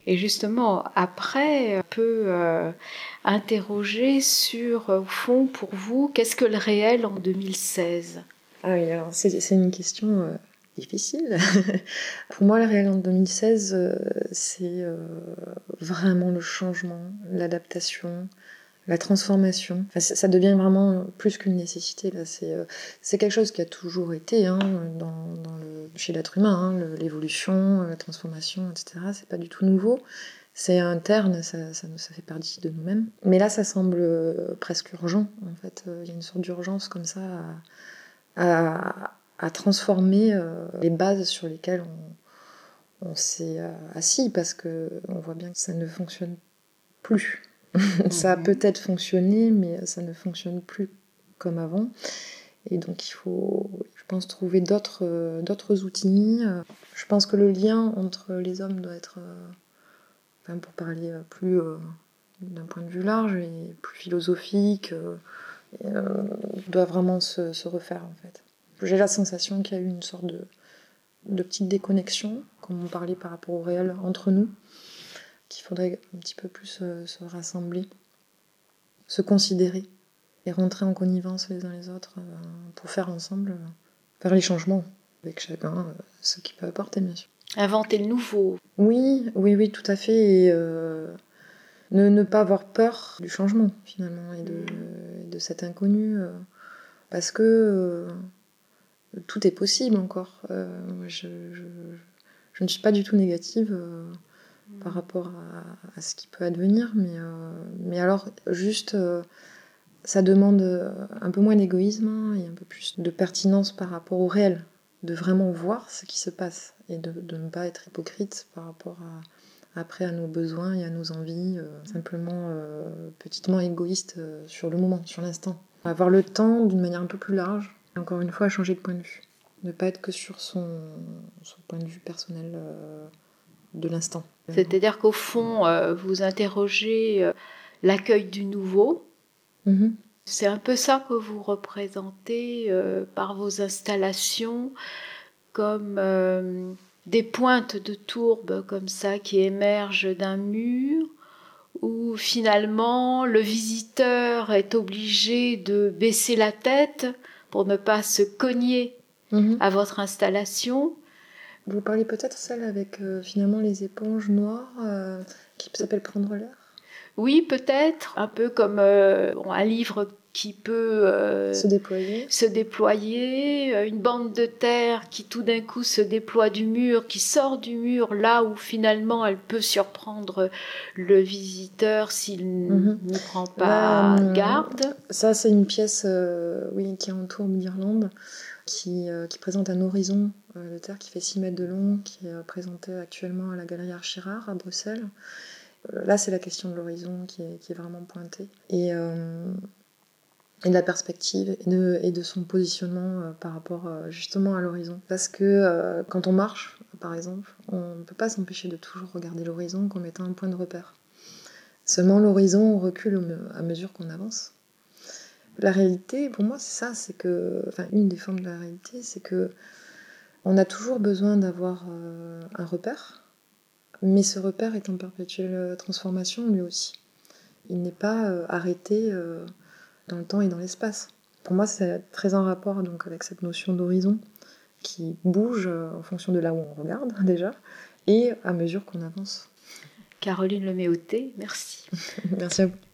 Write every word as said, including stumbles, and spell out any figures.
Et justement, après, on peut euh, interroger sur, au fond, pour vous, qu'est-ce que le réel en deux mille seize ? Ah oui, alors c'est, c'est une question euh, difficile. Pour moi, le réel en deux mille seize, euh, c'est euh, vraiment le changement, l'adaptation, la transformation. Enfin, ça, ça devient vraiment plus qu'une nécessité. Là. C'est, euh, c'est quelque chose qui a toujours été hein, dans, dans le, chez l'être humain, hein, le, l'évolution, la transformation, et cetera. C'est pas du tout nouveau. C'est interne, ça, ça, ça fait partie de nous-mêmes. Mais là, ça semble euh, presque urgent, en fait. Il y a une sorte d'urgence comme ça à, à, à transformer euh, les bases sur lesquelles on, on s'est euh, assis, parce qu'on voit bien que ça ne fonctionne plus. Ça a Mhm. peut-être fonctionné, mais ça ne fonctionne plus comme avant. Et donc il faut, je pense, trouver d'autres, euh, d'autres outils. Je pense que le lien entre les hommes doit être... Euh, Enfin, pour parler plus euh, d'un point de vue large et plus philosophique, euh, euh, doit vraiment se, se refaire en fait. J'ai la sensation qu'il y a eu une sorte de, de petite déconnexion, comme on parlait par rapport au réel entre nous, qu'il faudrait un petit peu plus euh, se rassembler, se considérer et rentrer en connivence les uns les autres euh, pour faire ensemble, euh, faire les changements avec chacun, euh, ce qu'il peut apporter bien sûr. Inventer le nouveau. Oui, oui, oui, tout à fait. Et, euh, Ne, ne pas avoir peur du changement, finalement, et de, mmh. de cet inconnu, euh, parce que euh, tout est possible encore. Euh, je, je, je ne suis pas du tout négative euh, mmh. par rapport à, à ce qui peut advenir, mais, euh, mais alors, juste, euh, ça demande un peu moins d'égoïsme et un peu plus de pertinence par rapport au réel, de vraiment voir ce qui se passe, et de, de ne pas être hypocrite par rapport à après à nos besoins et à nos envies, euh, simplement euh, petitement égoïste euh, sur le moment, sur l'instant. Avoir le temps d'une manière un peu plus large, et encore une fois, changer de point de vue. Ne pas être que sur son, son point de vue personnel euh, de l'instant. C'est-à-dire qu'au fond, euh, vous interrogez euh, l'accueil du nouveau. Mm-hmm. C'est un peu ça que vous représentez euh, par vos installations, comme euh, des pointes de tourbe comme ça qui émergent d'un mur, où finalement le visiteur est obligé de baisser la tête pour ne pas se cogner mmh. à votre installation. Vous parlez peut-être celle avec euh, finalement les éponges noires euh, qui s'appelle Prendre l'air. Oui, peut-être, un peu comme euh, bon, un livre qui peut euh, se déployer. se déployer, une bande de terre qui tout d'un coup se déploie du mur, qui sort du mur là où finalement elle peut surprendre le visiteur s'il mmh. n'y prend pas Là, garde. Ça, c'est une pièce euh, oui, qui entoure l'Irlande, qui, euh, qui présente un horizon euh, de terre qui fait six mètres de long, qui est euh, présenté actuellement à la Galerie Archirard à Bruxelles. Euh, là, c'est la question de l'horizon qui est, qui est vraiment pointée. Et... Euh, et de la perspective et de, et de son positionnement euh, par rapport euh, justement à l'horizon. Parce que euh, quand on marche, par exemple, on ne peut pas s'empêcher de toujours regarder l'horizon comme étant un point de repère. Seulement l'horizon on recule à mesure qu'on avance. La réalité, pour moi, c'est ça, c'est que, enfin, une des formes de la réalité, c'est que on a toujours besoin d'avoir euh, un repère, mais ce repère est en perpétuelle transformation lui aussi. Il n'est pas euh, arrêté euh, dans le temps et dans l'espace. Pour moi, c'est très en rapport donc, avec cette notion d'horizon qui bouge en fonction de là où on regarde déjà et à mesure qu'on avance. Caroline Leméoté, merci. Merci à vous.